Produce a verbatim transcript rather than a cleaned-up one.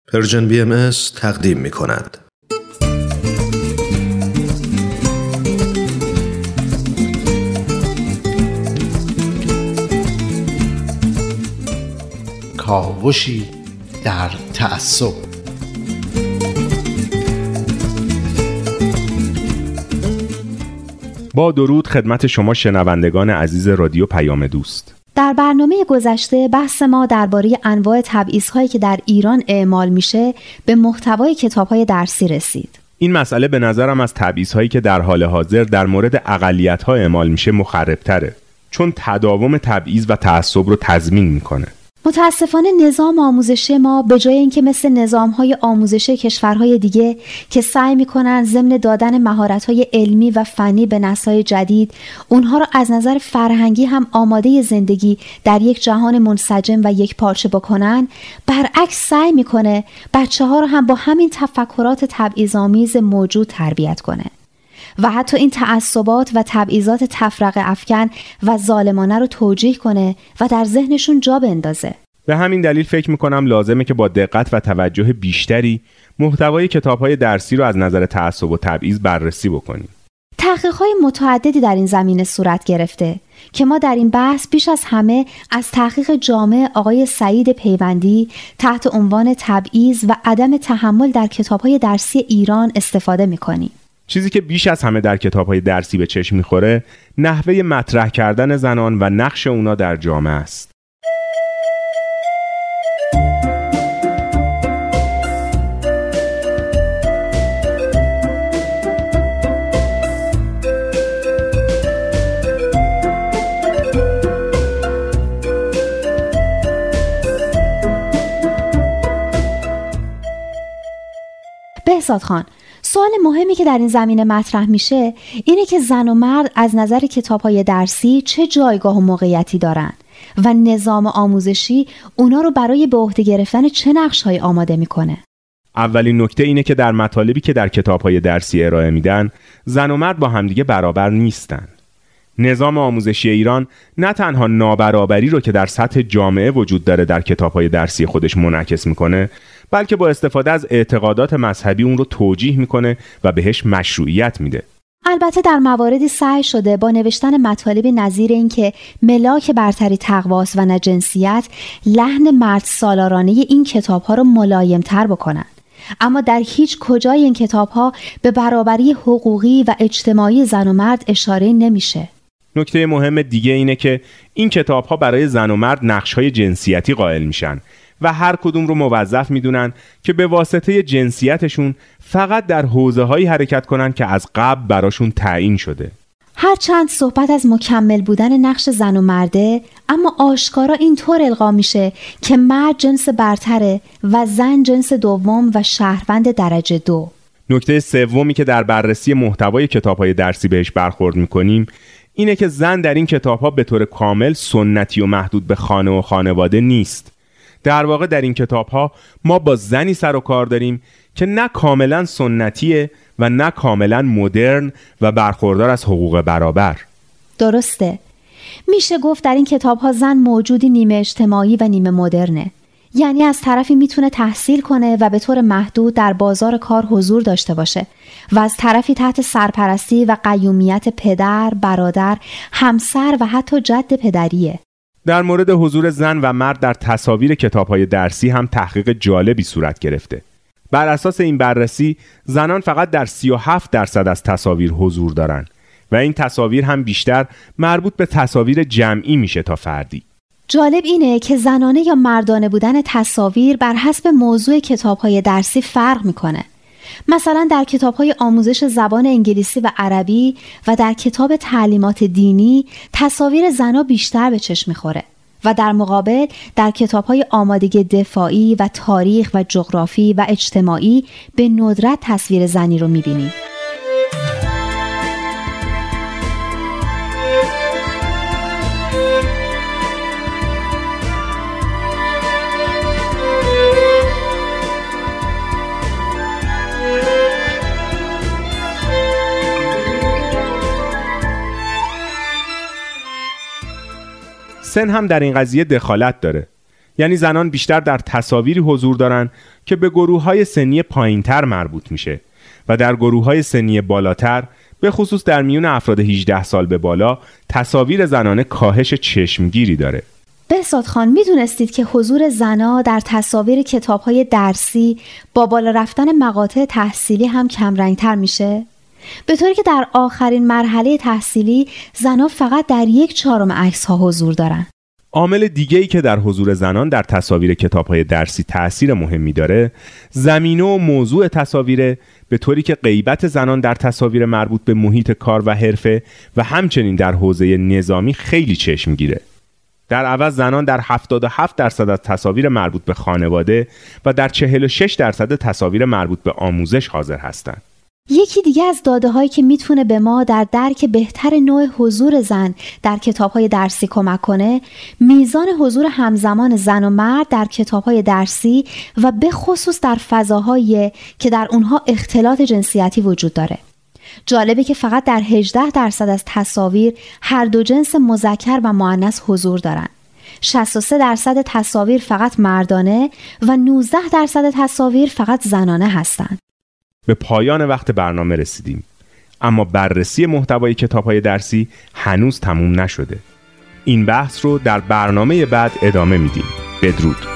پرژن بی ام اس تقدیم می کند. کاوشی در تعصب. با درود خدمت شما شنوندگان عزیز رادیو پیام دوست. در برنامه گذشته بحث ما درباره انواع تبعیض‌هایی که در ایران اعمال میشه به محتوای کتاب‌های درسی رسید. این مسئله به نظرم از تبعیض‌هایی که در حال حاضر در مورد اقلیت‌ها اعمال میشه مخرب‌تره، چون تداوم تبعیض و تعصب رو تضمین میکنه. متاسفانه نظام آموزشی ما به جای اینکه مثل نظام‌های آموزشی کشورهای دیگه که سعی می‌کنن ضمن دادن مهارت‌های علمی و فنی به نسل‌های جدید، اونها رو از نظر فرهنگی هم آماده زندگی در یک جهان منسجم و یک پارچه بکنن، برعکس سعی می‌کنه بچه‌ها رو هم با همین تفکرات تبعیض‌آمیز موجود تربیت کنه. و حتی این تعصبات و تبعیضات تفرقه افکن و ظالمانه رو توجیه کنه و در ذهنشون جا بندازه. به همین دلیل فکر میکنم لازمه که با دقت و توجه بیشتری محتوای کتاب‌های درسی رو از نظر تعصب و تبعیض بررسی بکنیم. تحقیقات متعددی در این زمینه صورت گرفته که ما در این بحث بیش از همه از تحقیق جامع آقای سعید پیوندی تحت عنوان تبعیض و عدم تحمل در کتاب‌های درسی ایران استفاده میکنیم. چیزی که بیش از همه در کتاب‌های درسی به چشم می‌خوره، نحوه مطرح کردن زنان و نقش اونا در جامعه است. بهزاد خان، سوال مهمی که در این زمینه مطرح میشه اینه که زن و مرد از نظر کتاب‌های درسی چه جایگاه و موقعیتی دارن و نظام آموزشی اونا رو برای به عهده گرفتن چه نقش‌هایی آماده میکنه. اولین نکته اینه که در مطالبی که در کتاب‌های درسی ارائه میدن، زن و مرد با همدیگه برابر نیستن. نظام آموزشی ایران نه تنها نابرابری رو که در سطح جامعه وجود داره در کتاب‌های درسی خودش منعکس میکنه، بلکه با استفاده از اعتقادات مذهبی اون رو توجیه میکنه و بهش مشروعیت میده. البته در مواردی سعی شده با نوشتن مطالبی نظیر این که ملاک برتری تقواست و نه جنسیت، لحن مرد سالارانه این کتاب‌ها رو ملایم‌تر بکنن. اما در هیچ کجای این کتاب‌ها به برابری حقوقی و اجتماعی زن و مرد اشاره نمیشه. نکته مهم دیگه اینه که این کتاب‌ها برای زن و مرد نقش‌های جنسیتی قائل میشن و هر کدوم رو موظف میدونن که به واسطه جنسیتشون فقط در حوزه‌هایی حرکت کنن که از قبل براشون تعیین شده. هرچند صحبت از مکمل بودن نقش زن و مرده، اما آشکارا اینطور القا میشه که مرد جنس برتره و زن جنس دوم و شهروند درجه دو. نکته سومی که در بررسی محتوای کتاب‌های درسی بهش برخورد میکنیم اینه که زن در این کتاب‌ها به طور کامل سنتی و محدود به خانه و خانواده نیست. در واقع در این کتاب‌ها ما با زنی سر و کار داریم که نه کاملا سنتیه و نه کاملا مدرن و برخوردار از حقوق برابر. درسته. میشه گفت در این کتاب‌ها زن موجودی نیمه اجتماعی و نیمه مدرنه. یعنی از طرفی میتونه تحصیل کنه و به طور محدود در بازار کار حضور داشته باشه و از طرفی تحت سرپرستی و قیومیت پدر، برادر، همسر و حتی جد پدریه. در مورد حضور زن و مرد در تصاویر کتاب‌های درسی هم تحقیق جالبی صورت گرفته. بر اساس این بررسی زنان فقط در سی و هفت درصد از تصاویر حضور دارن و این تصاویر هم بیشتر مربوط به تصاویر جمعی میشه تا فردی. جالب اینه که زنانه یا مردانه بودن تصاویر بر حسب موضوع کتاب‌های درسی فرق میکنه. مثلا در کتاب‌های آموزش زبان انگلیسی و عربی و در کتاب تعلیمات دینی تصاویر زن‌ها بیشتر به چشم می‌خوره و در مقابل در کتاب‌های آمادگی دفاعی و تاریخ و جغرافی و اجتماعی به ندرت تصویر زنی رو می‌بینیم. سن هم در این قضیه دخالت داره. یعنی زنان بیشتر در تصاویری حضور دارن که به گروه‌های سنی پایین‌تر مربوط میشه و در گروه‌های سنی بالاتر، به خصوص در میون افراد هجده سال به بالا، تصاویر زنانه کاهش چشمگیری داره. بهزاد خان، میدونستید که حضور زنا در تصاویر کتاب‌های درسی با بالا رفتن مقاطع تحصیلی هم کمرنگ‌تر میشه؟ به طوری که در آخرین مرحله تحصیلی زنها فقط در یک چهارم عکس‌ها حضور دارن. عامل دیگه‌ای که در حضور زنان در تصاویر کتاب‌های درسی تأثیر مهمی داره، زمینه و موضوع تصاویره، به طوری که غیبت زنان در تصاویر مربوط به محیط کار و حرفه و همچنین در حوزه نظامی خیلی چشمگیره. در عوض زنان در هفتاد و هفت درصد از تصاویر مربوط به خانواده و در چهل و شش درصد تصاویر مربوط به آموزش حاضر هستند. یکی دیگه از داده هایی که میتونه به ما در درک بهتر نوع حضور زن در کتاب های درسی کمک کنه، میزان حضور همزمان زن و مرد در کتاب های درسی و به خصوص در فضاهایی که در اونها اختلاط جنسیتی وجود داره. جالبه که فقط در هجده درصد از تصاویر هر دو جنس مذکر و مؤنث حضور دارن. شصت و سه درصد تصاویر فقط مردانه و نوزده درصد تصاویر فقط زنانه هستند. به پایان وقت برنامه رسیدیم، اما بررسی محتوای کتاب‌های درسی هنوز تموم نشده. این بحث رو در برنامه بعد ادامه میدیم. بدرود.